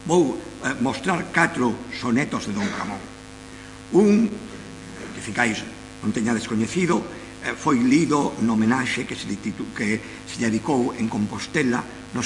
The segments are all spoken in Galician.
vou mostrar 4 sonetos de Don Ramón. Un, que ficáis non teñades coñecido, foi lido no homenaxe que se dedicou en Compostela no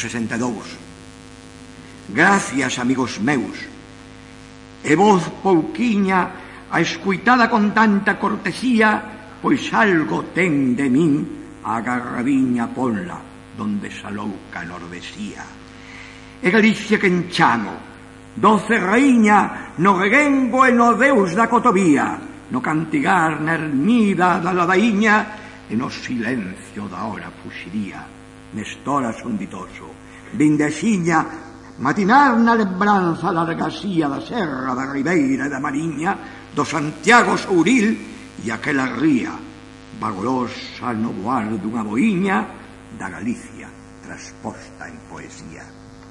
62. Gracias, amigos meus, e vos pouquiña a escuitada con tanta cortesía, pois algo ten de min a agarradiña ponla donde salouca nordesía. E Galicia que enchamo, doce raíña no reguengo e no deus da cotovía, no cantigar na ermida da ladaíña e no silencio da hora fuxiría. Nestora son ditoso, vindexiña, matinar na lembranza largasía da serra, da ribeira e da mariña, do Santiago Souril e aquela ría vagorosa no voar dunha boiña da Galicia trasposta en poesía.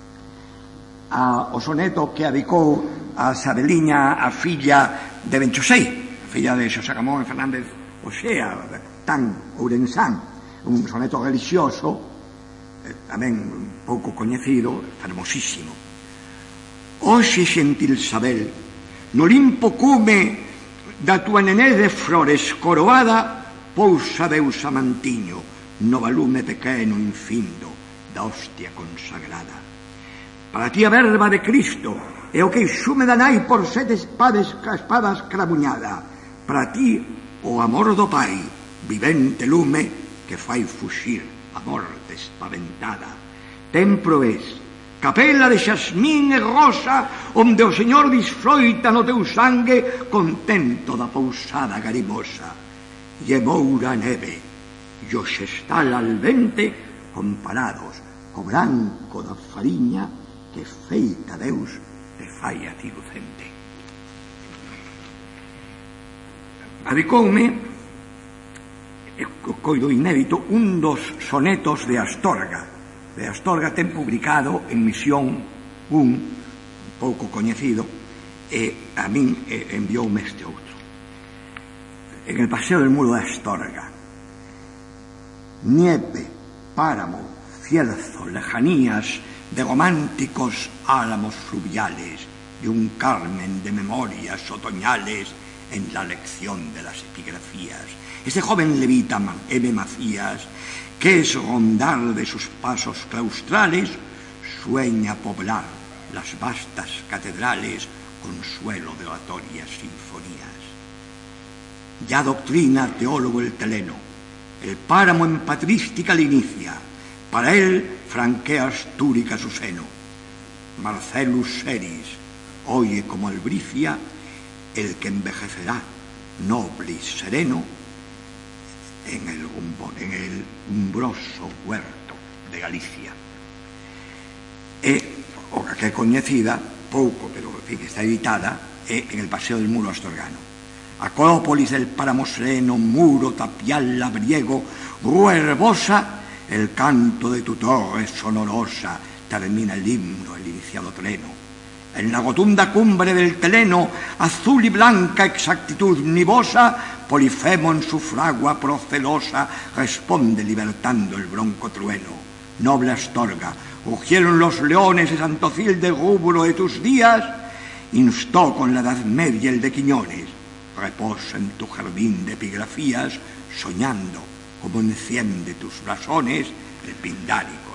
O soneto que adicou a Sabeliña, a filla de Benchosei, filla de Xosé Ramón Fernández Oxea, tan ourensán, un soneto religioso, tamén pouco coñecido, fermosísimo. Oxe, xentil Sabel, no limpo cume da tua nené de flores coroada, pousa Deus amantiño no valume pequeno infindo da hostia consagrada. Para ti a verba de Cristo e o queixume da nai por 7 espadas crabuñada. Para ti o amor do Pai, vivente lume que fai fuxir a morte espaventada. Templo es, capela de xasmín e rosa, onde o Señor disfroita no teu sangue contento da pousada garimosa. E moura a neve e o xestal al vente comparados co branco da fariña que feita Deus te fai a ti lucente. Adicoume, coido inédito, un dos sonetos de Astorga. De Astorga ten publicado en Misión un pouco coñecido, e a min envioume este outro. En el paseo del muro de Astorga, nieve, páramo, cierzo, lejanías de románticos álamos fluviales y un carmen de memorias otoñales en la lección de las epigrafías. Ese joven levita M. Macías, que es rondar de sus pasos claustrales, sueña poblar las vastas catedrales con suelo de oratorias sinfonías. Ya doctrina teólogo el teleno, el páramo en patrística le inicia, para él franquea Astúrica su seno. Marcellus Seris oye como albricia el que envejecerá noble y sereno en el umbroso huerto de Galicia. O que é coñecida pouco, pero en fin, está editada en el paseo del muro astorgano. Acrópolis del páramo sereno, muro tapial labriego, rúa herbosa, el canto de tu torre sonorosa termina el himno, el iniciado treno. En la rotunda cumbre del teleno, azul y blanca exactitud nivosa, Polifemo en su fragua procelosa responde libertando el bronco trueno. Noble Astorga, rugieron los leones de Santocil de rubro de tus días, instó con la Edad Media el de Quiñones. Reposa en tu jardín de epigrafías, soñando como enciende tus blasones el Pindari.